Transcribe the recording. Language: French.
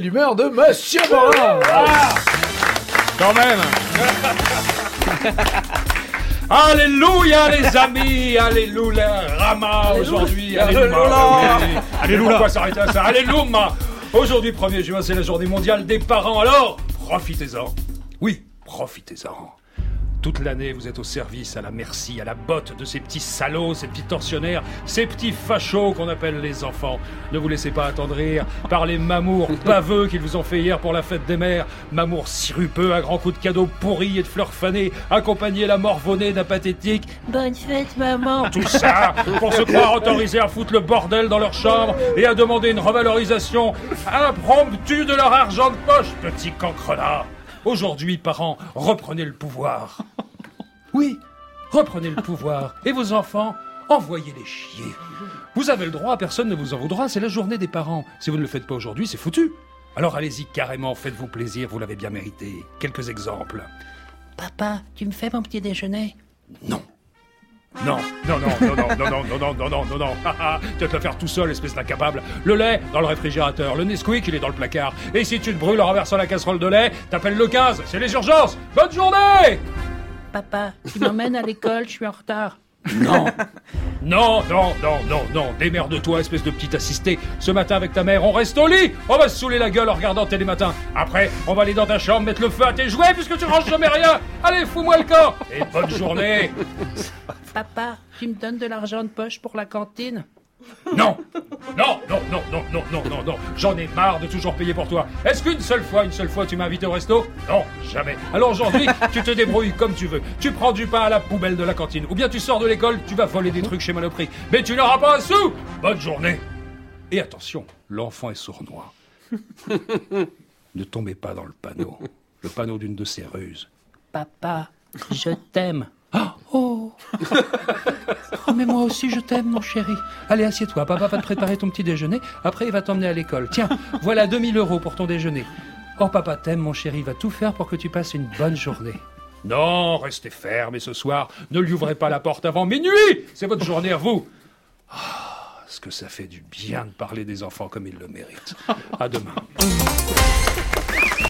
l'humeur de Monsieur Morin. Quand même. Alléluia les amis, alléluia, Rama aujourd'hui, alléluia. Alléluia. Pourquoi s'arrêter à ça? Alléluia. Aujourd'hui 1er juin, c'est la journée mondiale des parents, alors profitez-en. Oui, profitez-en. Toute l'année, vous êtes au service, à la merci, à la botte de ces petits salauds, ces petits tortionnaires, ces petits fachos qu'on appelle les enfants. Ne vous laissez pas attendrir par les mamours baveux qu'ils vous ont fait hier pour la fête des mères. Mamours sirupeux à grands coups de cadeaux pourris et de fleurs fanées, accompagnés la morvonnée d'un pathétique « Bonne fête, maman !» Tout ça pour se croire autorisés à foutre le bordel dans leur chambre et à demander une revalorisation impromptue de leur argent de poche, petits cancrenards. Aujourd'hui, parents, reprenez le pouvoir. Oui, reprenez le pouvoir. Et vos enfants, envoyez-les chier. Vous avez le droit, personne ne vous en voudra, c'est la journée des parents. Si vous ne le faites pas aujourd'hui, c'est foutu. Alors allez-y carrément, faites-vous plaisir, vous l'avez bien mérité. Quelques exemples. Papa, tu me fais mon petit déjeuner? Non. Non. Tu vas te le faire tout seul, espèce d'incapable. Le lait, dans le réfrigérateur. Le Nesquik, il est dans le placard. Et si tu te brûles en renversant la casserole de lait, t'appelles le 15, c'est les urgences. Bonne journée! Papa, tu m'emmènes à l'école, je suis en retard. Non. Non. Démerde-toi, espèce de petit assisté. Ce matin, avec ta mère, on reste au lit. On va se saouler la gueule en regardant Télématin. Après, on va aller dans ta chambre, mettre le feu à tes jouets, puisque tu ranges jamais rien. Allez, fous-moi le camp. Et bonne journée. Papa, tu me donnes de l'argent de poche pour la cantine? Non. J'en ai marre de toujours payer pour toi. Est-ce qu'une seule fois, tu m'as invité au resto? Non, jamais. Alors aujourd'hui, tu te débrouilles comme tu veux. Tu prends du pain à la poubelle de la cantine. Ou bien tu sors de l'école, tu vas voler des trucs chez Monoprix. Mais tu n'auras pas un sou. Bonne journée. Et attention, l'enfant est sournois. Ne tombez pas dans le panneau d'une de ces ruses. Papa, je t'aime. Oh, mais moi aussi je t'aime, mon chéri. Allez, assieds-toi, papa va te préparer ton petit déjeuner. Après, il va t'emmener à l'école. Tiens, voilà 2000 € pour ton déjeuner. Oh, papa t'aime, mon chéri, il va tout faire pour que tu passes une bonne journée. Non, restez ferme, et ce soir, ne lui ouvrez pas la porte avant minuit. C'est votre journée à vous. Ce que ça fait du bien de parler des enfants comme ils le méritent. À demain.